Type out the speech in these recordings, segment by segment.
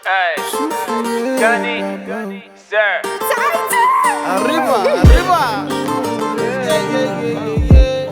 Hey, Johnny, sir. Arriba, arriba. Yeah.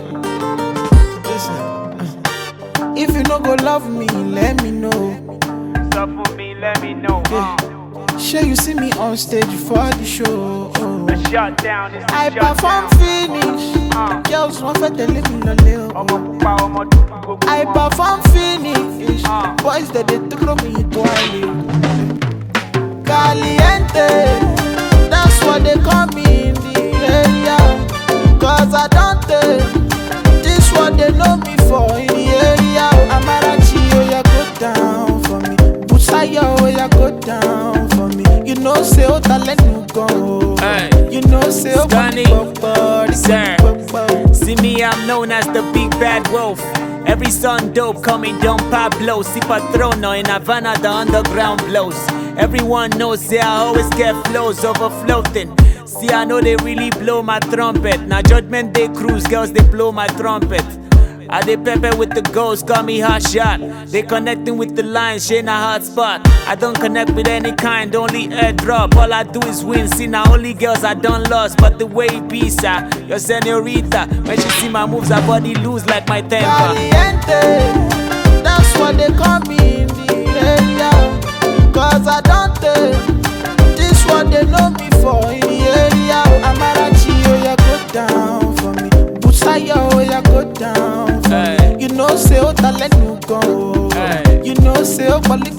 Listen, if you no go love me, let me know. Stop for me, let me know. Sure you see me on stage for the show. The shutdown is the I perform finish. Girls want to tell me no leo. I perform finish. Boys that they throw me toilet. Caliente, that's what they call me in the area. Cause I don't this what they know me for in the area. Amarachi, oh yeah, go down for me. Busaya, oh yeah, go down for me. You know, say, oh, let me go. Hey. You know, say, oh, Stunning, sir. See me, I'm known as the big bad wolf. Every son dope coming down Pablo. Si Patrono in Havana, the underground blows. Everyone knows, say I always get flows overfloating. See, I know they really blow my trumpet. Now Judgment Day cruise, girls, they blow my trumpet. I they pepper with the ghost, call me hot shot. They connecting with the lines, share a hot spot. I don't connect with any kind, only airdrop. All I do is win, see now only girls I done lost. But the way it be, sir, your senorita. When she see my moves, her body lose like my temper. Caliente, that's what they call me in the area. Cause I don't this what they know me for in the area. Amarachi, oh yeah, go down for me. Busaya, oh yeah, go down for me. You know, say, oh, let me go. You know, say, oh, body.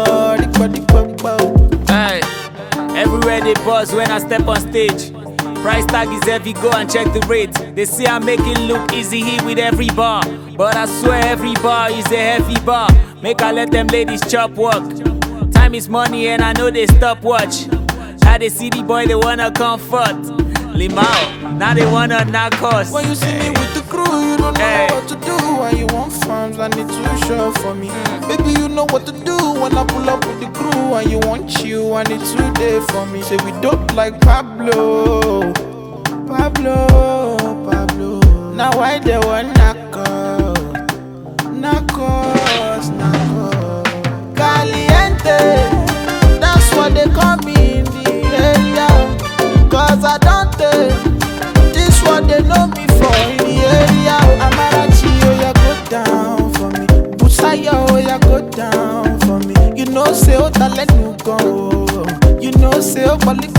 Hey, everywhere they buzz when I step on stage. Price tag is heavy, go and check the rate. They say I make it look easy here with every bar, but I swear every bar is a heavy bar. Make I let them ladies chop work. Time is money and I know they stop watch. Now they see the boy, they wanna comfort. Limao, now they wanna knock us. When you see me with the crew, you don't know what to do. When you want farms, I need to show for me. Baby, you know what to do. When I pull up with the crew and you want you, I need to day for me. Say we dope like Pablo. Now why they want knock us. Caliente, that's what they call me in the area. Cause I don't this what they know me for in the area. Amarachi, oh yeah, go down for me. Busaya, oh yeah, go down for me. You know, say, oh, let me go. You know, say, oh, body.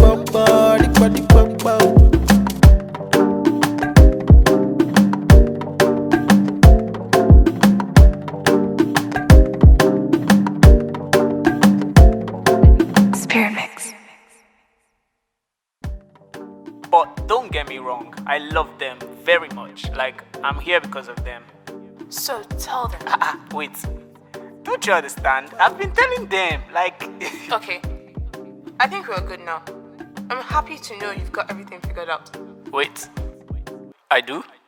Spirit Mix. But don't get me wrong, I love them very much. Like, I'm here because of them. So tell them. Wait, don't you understand? I've been telling them, like... Okay, I think we're good now. I'm happy to know you've got everything figured out. Wait, I do?